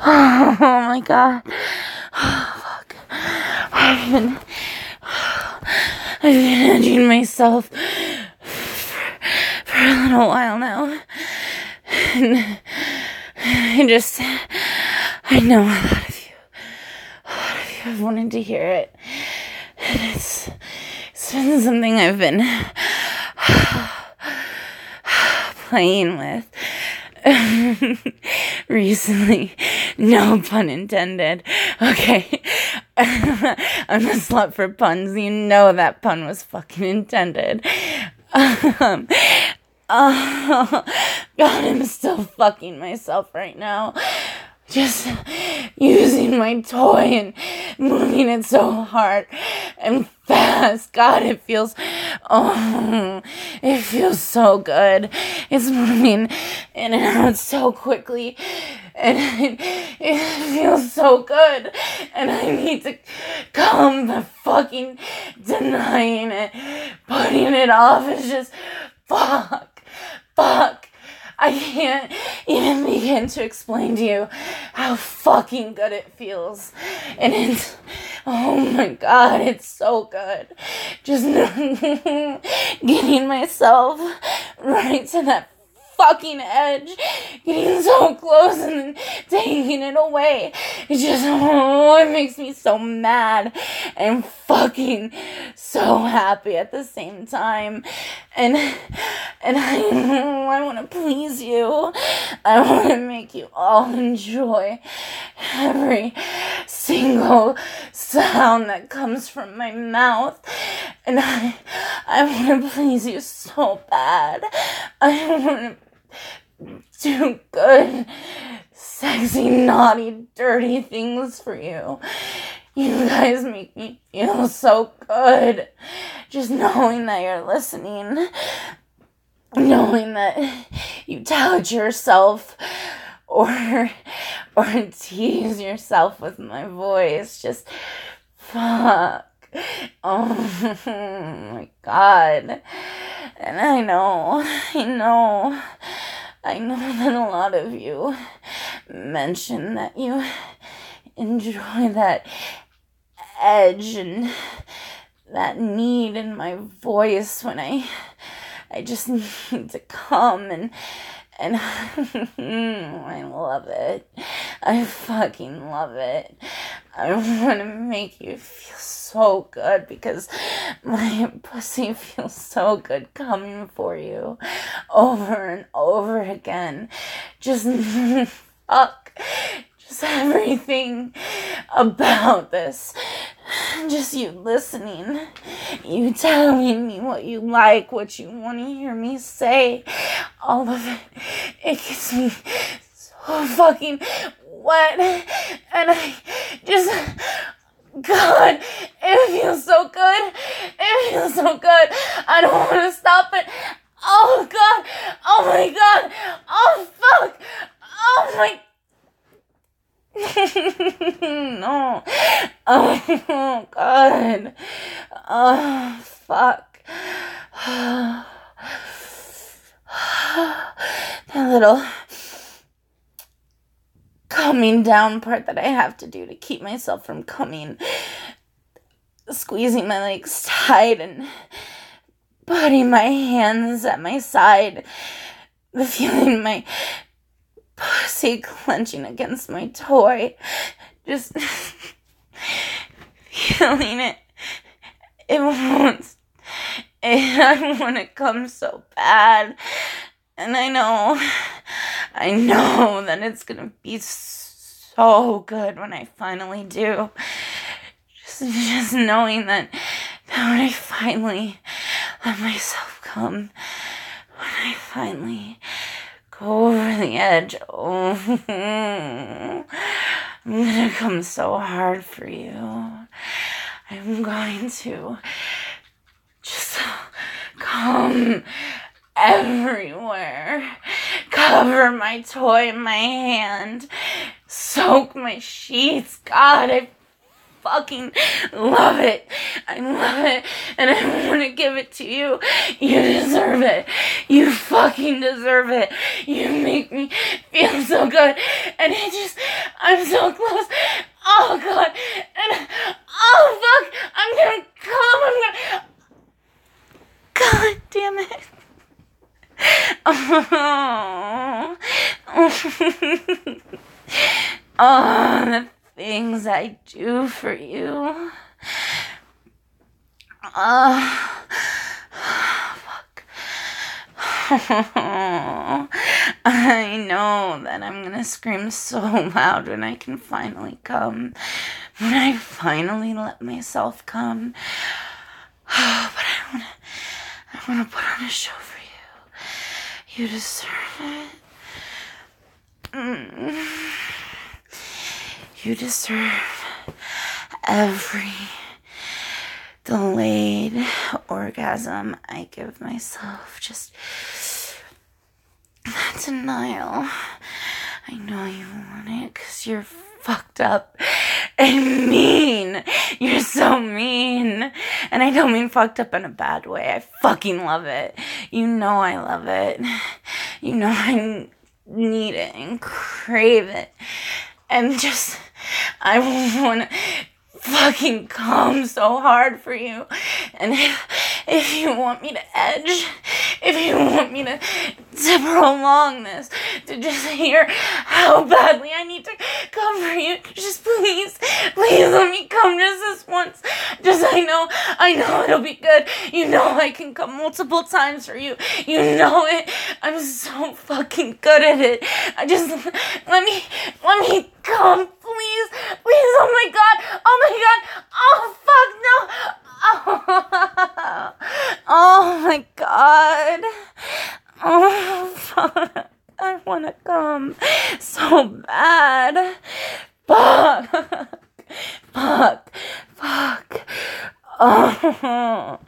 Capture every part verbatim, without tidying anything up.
Oh my god. Oh, fuck. I've been, I've been edging myself for, for a little while now. And I just, I know a lot of you, a lot of you have wanted to hear it. And it's, it's been something I've been playing with recently. No pun intended. Okay. I'm a slut for puns. You know that pun was fucking intended. Um, oh, God, I'm still fucking myself right now. Just using my toy and moving it so hard and fast. God, it feels, oh, it feels so good. It's moving in and out so quickly. And it, it feels so good. And I need to come the fucking denying it. Putting it off is just, fuck, fuck. I can't even begin to explain to you how fucking good it feels. And it's, oh my God, it's so good. Just getting myself right to that fucking edge, getting so close and then taking it away. It just, oh, it makes me so mad and fucking so happy at the same time. And and I, I want to please you. I want to make you all enjoy every single sound that comes from my mouth. And I, I want to please you so bad. I want to do good, sexy, naughty, dirty things for you. You guys make me feel so good. Just knowing that you're listening. Knowing that you doubt yourself or or tease yourself with my voice. Just fuck. Oh my God. And I know, I know, I know that a lot of you mention that you enjoy that edge and that need in my voice when I I just need to come and and I love it. I fucking love it. I want to make you feel so good because my pussy feels so good coming for you over and over again. Just fuck. Just everything about this. Just you listening. You telling me what you like, what you want to hear me say. All of it. It gets me so fucking wet. And I just... God, it feels so good. It feels so good. I don't want to stop it. Oh, God. Oh, my God. Oh, fuck. Oh, my... No. Oh, God. Oh, fuck. That little coming down part that I have to do to keep myself from coming. Squeezing my legs tight and putting my hands at my side. The feeling my pussy clenching against my toy. Just feeling it. It wants. It, I want to come so bad. And I know. I know that it's going to be so good when I finally do. Just, just knowing that, that when I finally let myself come, when I finally go over the edge, oh, I'm going to come so hard for you. I'm going to just come everywhere. Cover my toy in my hand. Soak my sheets. God, I fucking love it. I love it. And I want to give it to you. You deserve it. You fucking deserve it. You make me feel so good. and it just, I'm so close. Oh God, and oh fuck, I'm gonna come. I'm gonna. God damn it. Oh, oh, the things I do for you. Oh, fuck. Oh, I know that I'm gonna scream so loud when I can finally come. When I finally let myself come. Oh, but I wanna, I wanna put on a show for you. You deserve it. Mm. You deserve every delayed orgasm I give myself. Just that denial. I know you want it because you're fucked up and mean. You're so mean. And I don't mean fucked up in a bad way. I fucking love it. You know I love it. You know I need it and crave it. And just, I want to fucking come so hard for you. And if, if you want me to edge, if you want me to, to prolong this, to just hear how badly I need to come for you, just please, please let me come just this once. Just I know, I know it'll be good. You know I can come multiple times for you. You know it. I'm so fucking good at it. I just, let me, let me come, please, please. Oh my God, oh my God, oh fuck no. Oh, oh my God. Oh, fuck. I want to come so bad. Fuck. Fuck. Fuck. Oh.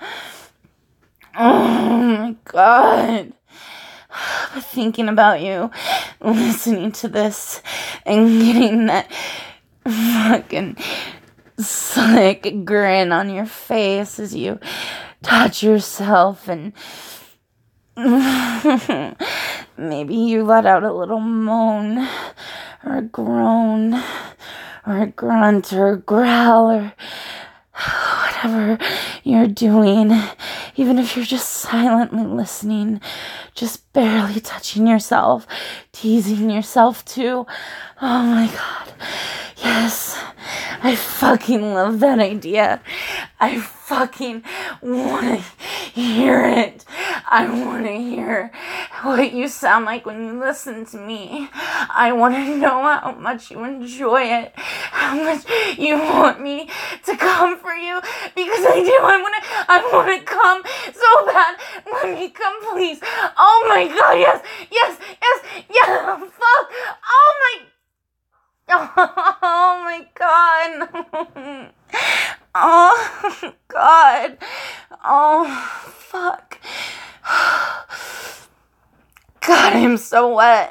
Oh my God. Thinking about you, listening to this, and getting that fucking slick grin on your face as you touch yourself, and maybe you let out a little moan or a groan or a grunt or a growl or whatever you're doing, even if you're just silently listening, just barely touching yourself, teasing yourself too. Oh my God. Yes. I fucking love that idea. I fucking want to hear it. I want to hear what you sound like when you listen to me. I want to know how much you enjoy it, how much you want me to come for you, because I do. I want to. I want to come so bad. Let me come, please. Oh my God! Yes, yes, yes, yes. Fuck! Oh my. Oh my God. Oh God. Oh fuck. God, I'm so wet.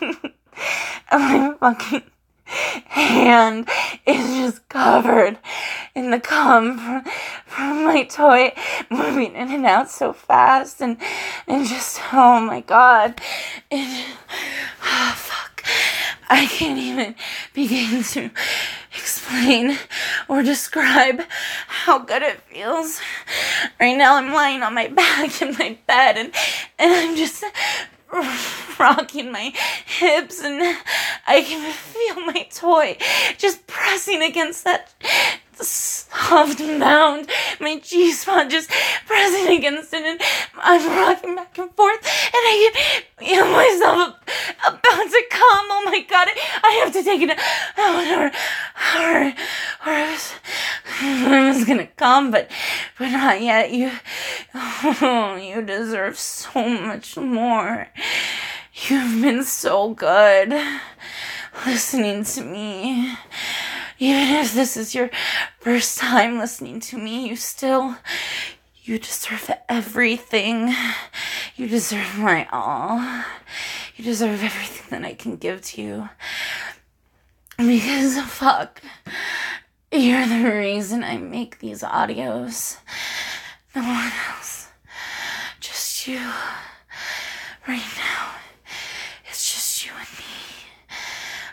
My fucking hand is just covered in the cum from, from my toy moving in and out so fast, and and just, oh my God. It, oh fuck. I can't even begin to explain or describe how good it feels. Right now I'm lying on my back in my bed, and, and I'm just rocking my hips, and I can feel my toy just pressing against that soft mound, my G-spot just pressing against it, and I'm rocking back and forth, and I can feel myself about to come. Oh my God, I have to take it out, or, or, or I was, I was gonna come, but, but not yet. You, oh, you deserve so much more. You've been so good listening to me. Even if this is your first time listening to me, you still, you deserve everything. You deserve my all. You deserve everything that I can give to you. Because, fuck, you're the reason I make these audios. No one else. Just you. Right now. It's just you and me. I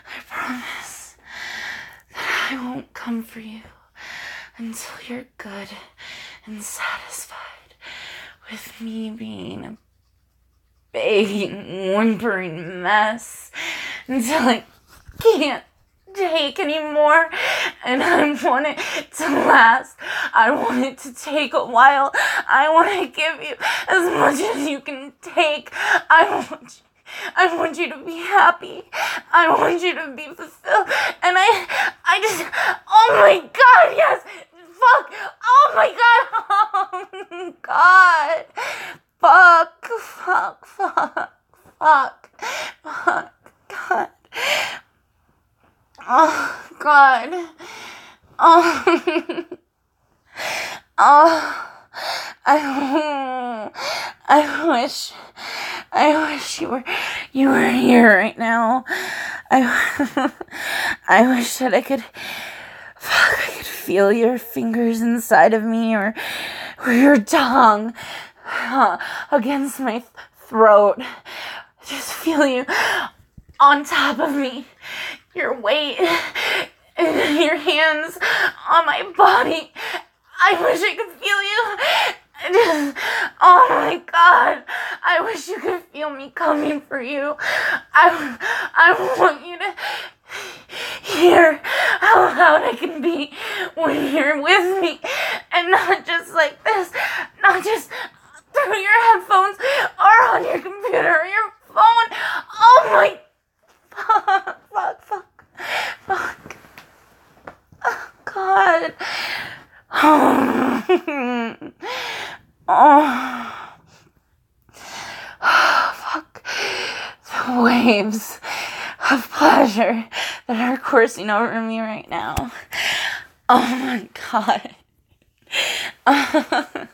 promise that I won't come for you until you're good and satisfied with me being a begging, whimpering mess until I can't take anymore, and I want it to last. I want it to take a while. I want to give you as much as you can take. I want you I want you to be happy. I want you to be fulfilled. And I I just oh my god, yes. Fuck. Oh my god. Oh god. Fuck. Fuck. Fuck. Fuck. Fuck. God. Oh god. Oh. Oh. I I wish I wish you were you were here right now. I I wish that I could fuck, I could feel your fingers inside of me, or or your tongue uh, against my th- throat. Just feel you on top of me. Your weight and your hands on my body. I wish I could feel you. Just, oh my god. I wish you could feel me coming for you. I, I want you to hear how loud I can be when you're with me. And not just like this. Not just through your headphones or on your computer or your phone. Oh my fuck, fuck, fuck, fuck. Oh god. Oh. Oh. Oh, fuck. The waves of pleasure that are coursing over me right now. Oh my god. Oh,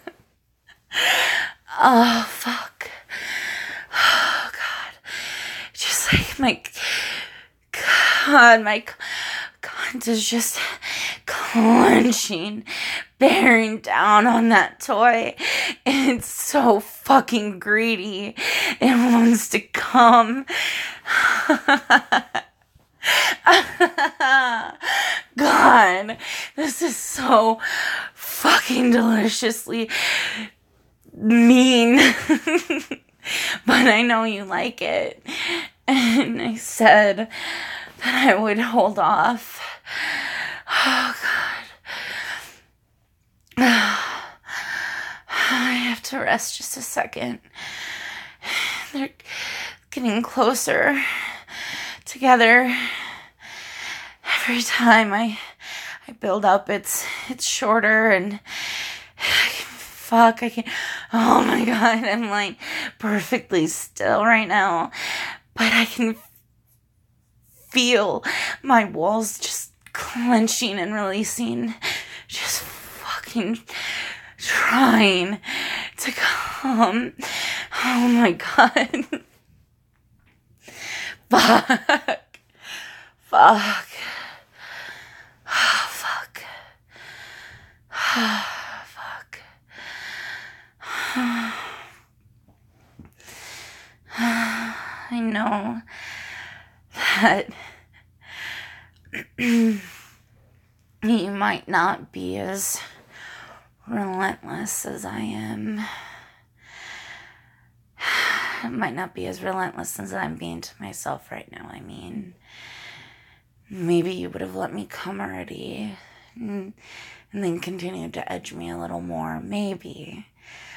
oh fuck. Oh god. Just like my god, my god is just clenching, bearing down on that toy. It's so fucking greedy. It wants to come. God, this is so fucking deliciously mean. But I know you like it. And I said that I would hold off. Oh, God. I have to rest just a second. They're getting closer together. Every time I I build up, it's it's shorter, and fuck, I can. Oh my god, I'm like perfectly still right now, but I can feel my walls just clenching and releasing, just fucking trying to come. Oh my god. Fuck. Fuck. Oh, fuck. Oh, fuck. I know that you might not be as relentless as I am. It might not be as relentless as I'm being to myself right now. I mean, maybe you would have let me come already, and, and then continued to edge me a little more. Maybe.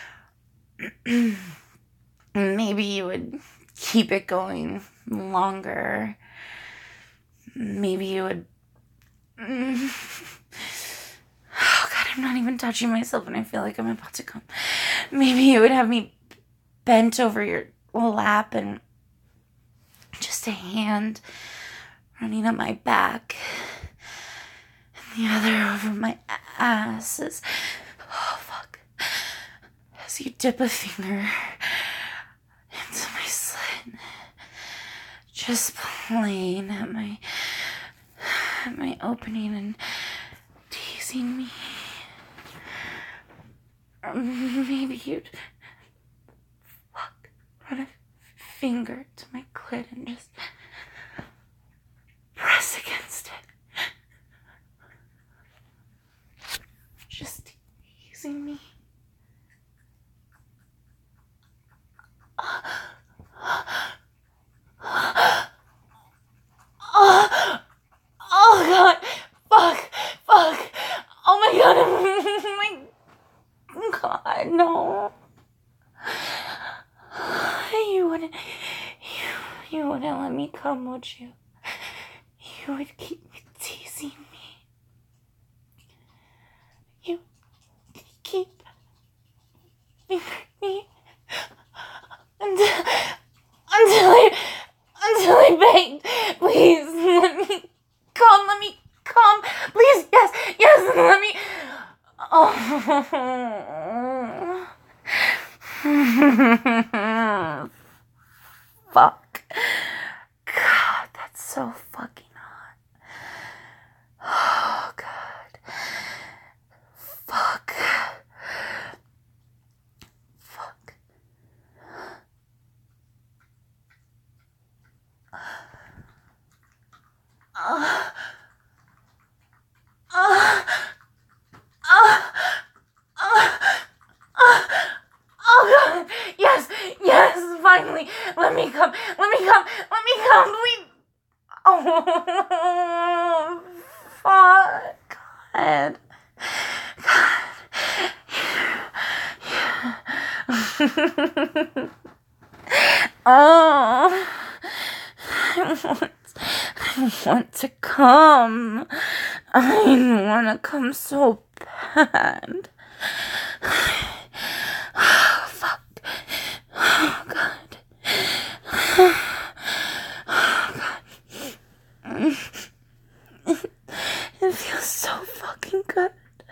Maybe you would keep it going longer. Maybe you would... Oh god, I'm not even touching myself and I feel like I'm about to come. Maybe you would have me bent over your lap and just a hand running up my back and the other over my ass as, oh fuck, as you dip a finger into my slit, just playing at my at my opening and teasing me. Or maybe you'd fuck run a finger to my clit and just press come, would you? You would keep teasing me. You keep fingering me until, until I, until I begged. Please, let me come, let me come. Please, yes, yes, let me. Oh. Fuck. God, that's so fucking hot. Oh, God. Fuck. Fuck. Uh, uh, uh, uh, uh. Oh, God. Yes, yes, finally. Let me come. Let me come. Let me come, please. Oh, fuck. God. God. Oh. I want, I want to come. I want to come so bad. Oh, fuck. Oh, God. Oh, God. It feels so fucking good.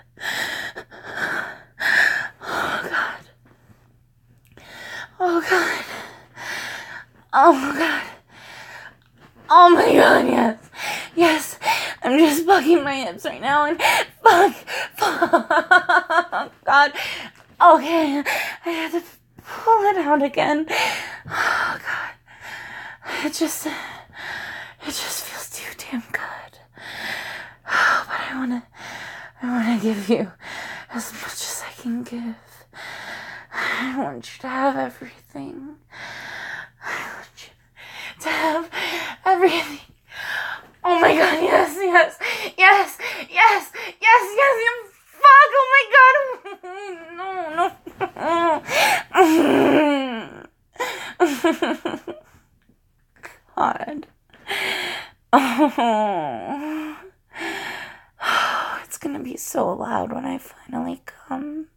Oh, God. Oh, God. Oh, God. Oh, my God, yes. Yes. I'm just fucking my hips right now and fuck. Fuck. God. Okay. I had to pull it out again. Oh, God. It just, it just feels too damn good. Oh, but I wanna, I wanna give you as much as I can give. I want you to have everything. I want you to have everything. Oh my God, yes, yes, yes, yes, yes, yes, yes. Fuck, oh my God. No, no. God. Oh. Oh, it's gonna be so loud when I finally come.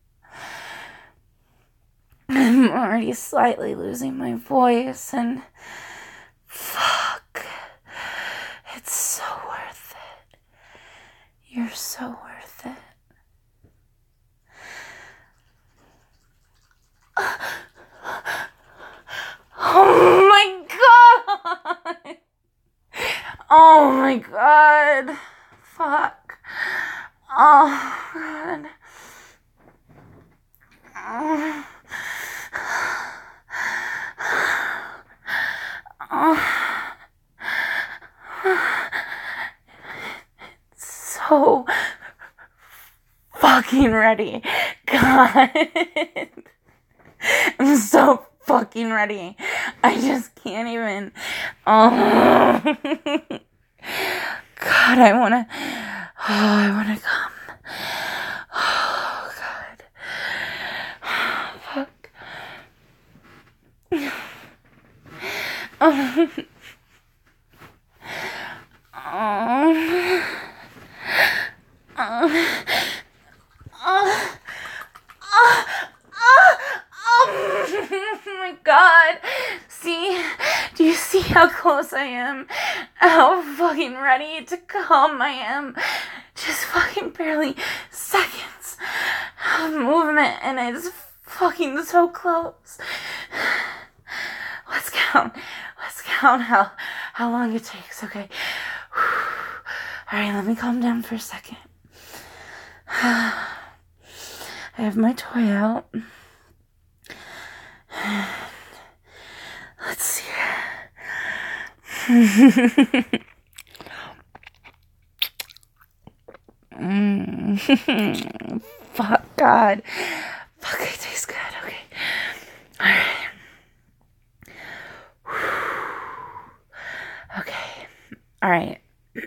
I'm already slightly losing my voice, and fuck. It's so worth it. You're so worth it. Oh my God! Oh my God. Fuck. Oh, God. Oh. Oh. So fucking ready. God. I'm so fucking ready. I just can't even. Oh. God, I wanna. Oh, I wanna come. Oh, God. Fuck. Oh. Oh. Oh. Oh. Oh. Oh my God. See? Do you see how close I am? How fucking ready to come I am? Just fucking barely seconds of movement and it's fucking so close. Let's count. Let's count how, how long it takes, okay? Alright, let me calm down for a second. I have my toy out. Let's see. mm. Fuck, God. Fuck, it tastes good. Okay. Alright. Okay. Alright.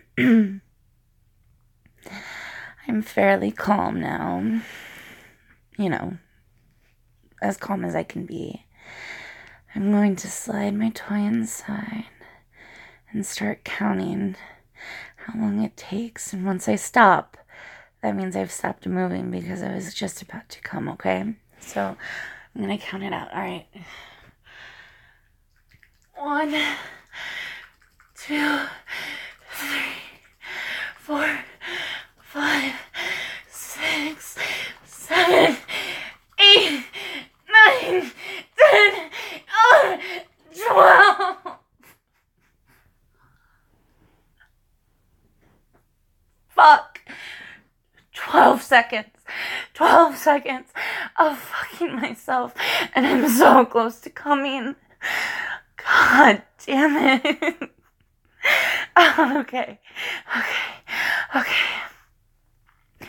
I'm fairly calm now. You know, as calm as I can be. I'm going to slide my toy inside and start counting how long it takes. And once I stop, that means I've stopped moving because I was just about to come, okay? So I'm going to count it out. All right. One, two, three, four, five, six, seven, eight, nine, ten, eleven, twelve. Fuck. twelve seconds. twelve seconds of fucking myself. And I'm so close to coming. God damn it. Oh, okay. Okay. Okay.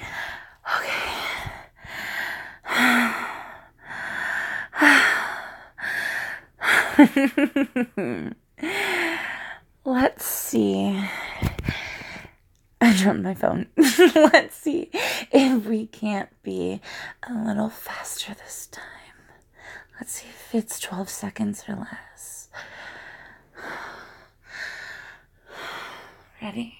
Okay. Let's see. I dropped my phone. Let's see if we can't be a little faster this time. Let's see if it's twelve seconds or less. Ready?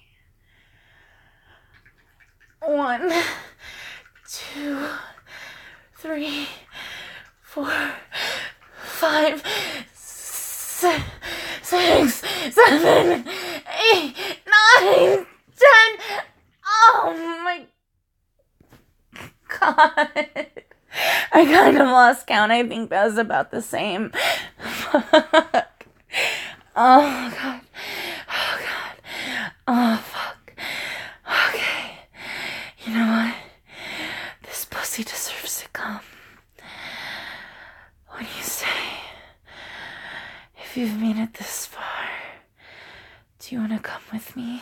One, two, three, four, five, six, six, seven, eight, nine, ten. Oh my God. I kind of lost count. I think that was about the same. Fuck. Oh God. Oh God. Oh fuck. Okay. You know what? This pussy deserves to come. What do you say? If you've made it this far, do you want to come with me?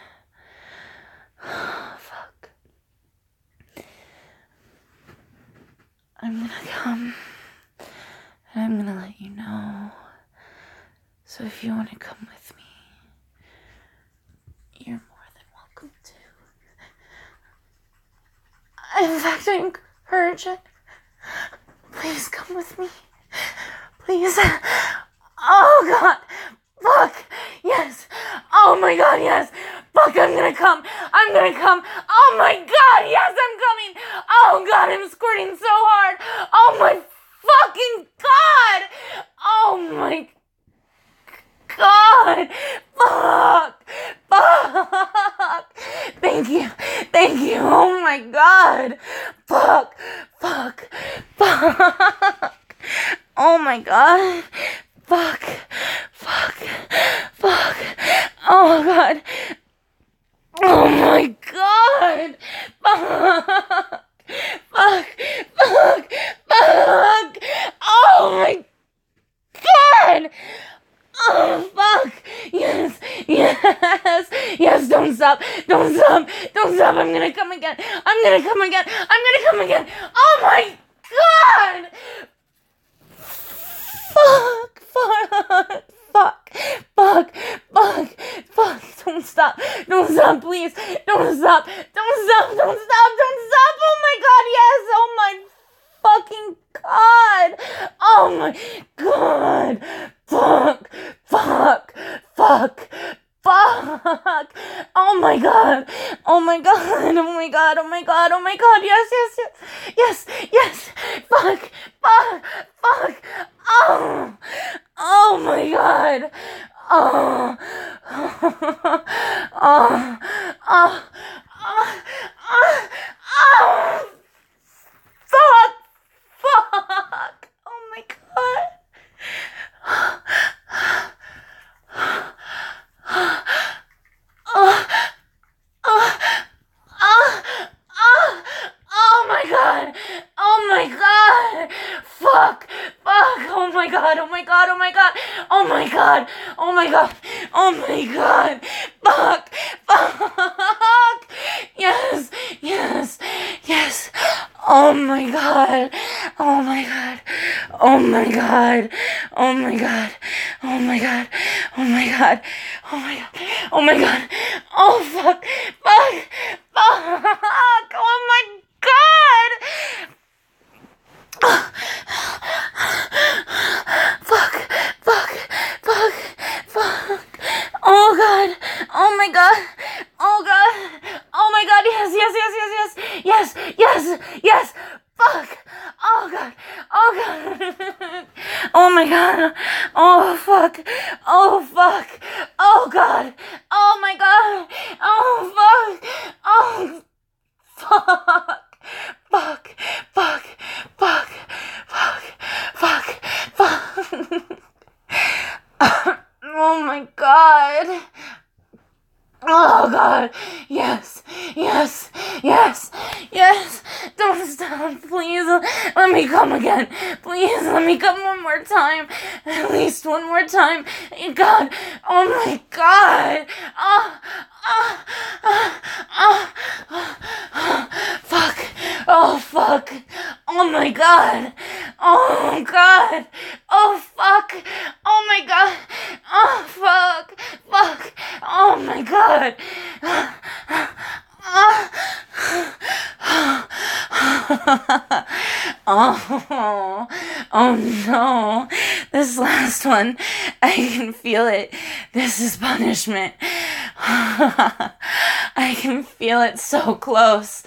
Oh, fuck. I'm gonna come, and I'm gonna let you know. So if you want to come with me, you're more than welcome to. In fact, I encourage it. Please come with me. Please. Oh, God. Fuck. Yes. Oh, my God, yes. Fuck, I'm gonna come. I'm gonna come. Oh, my God, yes, I'm coming. Oh, God, I'm squirting so hard. Oh, my fucking God. Oh, my God. Fuck. Fuck. Thank you. Thank you. Oh, my God. Fuck. Fuck. Fuck. Oh, my God. Fuck. Fuck. Fuck. Oh, God. Oh, my God. Fuck. Fuck. Fuck. Fuck. Oh, my God. Oh, fuck. Yes. Yes. Yes, don't stop. Don't stop. Don't stop. I'm gonna come again. I'm gonna come again. I'm gonna come again. Oh, my God. Fuck. Fuck. Fuck. Fuck. Fuck. Fuck. Don't stop. Don't stop, please. Don't stop. Don't stop. Don't stop. Don't stop. Oh, my God. Yes. Oh, my fucking God. Oh, my God. Fuck. Fuck. Fuck. Fuck. Oh, my God. Oh, my God. Oh, my God. Oh, my God. Oh, my God. Yes, yes, yes. Yes, yes. Fuck. Fuck. Fuck. Oh. Oh, my God. Oh. Oh. Oh. Oh. Oh. Oh. Fuck. Fuck. Oh, my God. Oh, oh, oh, oh, oh my God. Oh my God. Fuck. Fuck. Oh my God. Oh my God. Oh my God. Oh my God. Oh my God. Oh my God. Fuck. Fuck. Yes. Yes. Yes. Oh my God. Oh my God. Oh my God. Oh my God. Oh my God. Oh my God. Oh my God. Oh my God. Oh fuck. Fuck. Fuck. Oh my God. Fuck. Fuck. Fuck. Fuck. Oh Oh my god. Oh god. Oh my god. Yes, yes, yes, yes, yes. Yes, yes, yes. Fuck. Oh god. Oh god. Oh my god. Oh fuck. Oh fuck. Oh god. Oh my god. Oh fuck. Oh fuck. Fuck. Fuck. Fuck. Fuck. Fuck. Fuck. Oh my god. Oh god. Yes. Yes. Yes. Yes. Don't stop. Please. Let me come again. Please let me come one more time. At least one more time. God. Oh my god. Oh. Oh. Oh. Oh. Oh. Oh. Fuck. Oh fuck. Oh my god. Oh god. Oh fuck. Oh my god. Oh fuck. Fuck. Oh my god. Oh, oh no. This last one, I can feel it. This is punishment. I can feel it so close.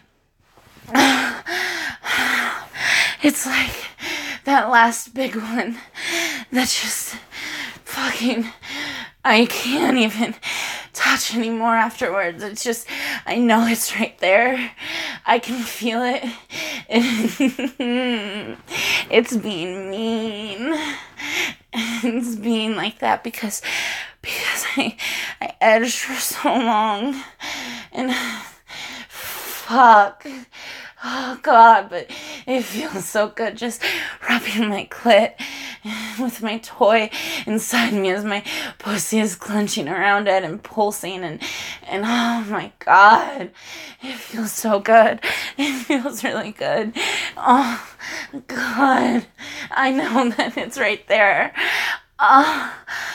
It's like that last big one that just fucking, I can't even touch anymore afterwards. It's just, I know it's right there. I can feel it. It's being mean. It's being like that because because I I edged for so long. And fuck. Oh god, but it feels so good just rubbing my clit with my toy inside me as my pussy is clenching around it and pulsing, and and oh my god, it feels so good. It feels really good. Oh god, I know that it's right there. Oh,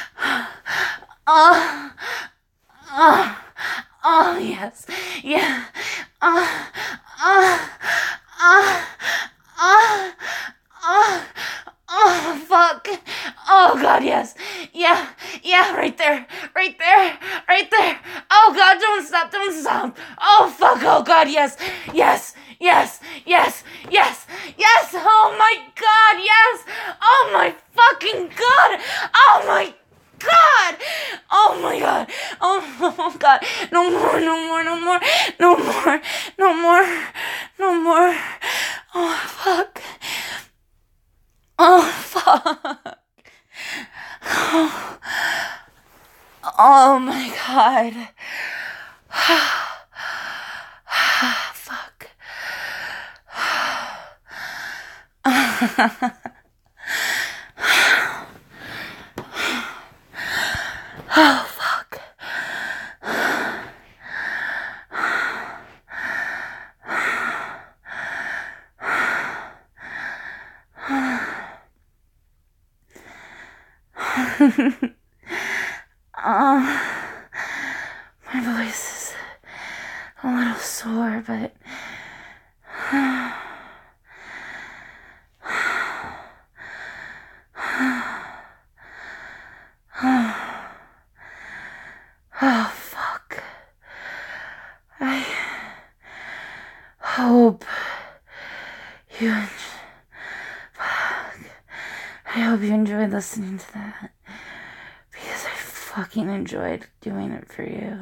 oh, oh, oh yes, yeah. Oh, oh, oh, oh, oh, oh, fuck. Oh, God, yes. Yeah, yeah, right there, right there, right there. Oh, God, don't stop, don't stop. Oh, fuck, oh, God, yes, yes, yes, yes, yes, yes. Oh, my God, yes. Oh, my fucking God. Oh, my God! Oh my god! Oh, oh god! No more! No more! No more! No more! No more! No more! Oh fuck! Oh fuck! Oh, oh my god! Fuck! Oh, fuck. uh, my voice is a little sore, but oh, fuck. I hope you enjoy. Fuck. I hope you enjoyed listening to that. Because I fucking enjoyed doing it for you.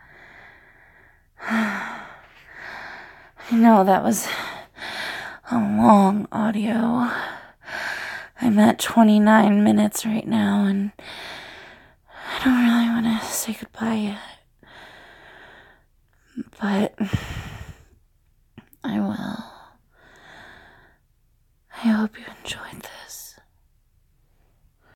I know that was a long audio. I'm at twenty-nine minutes right now, and I don't really want to say goodbye yet. But I will. I hope you enjoyed this.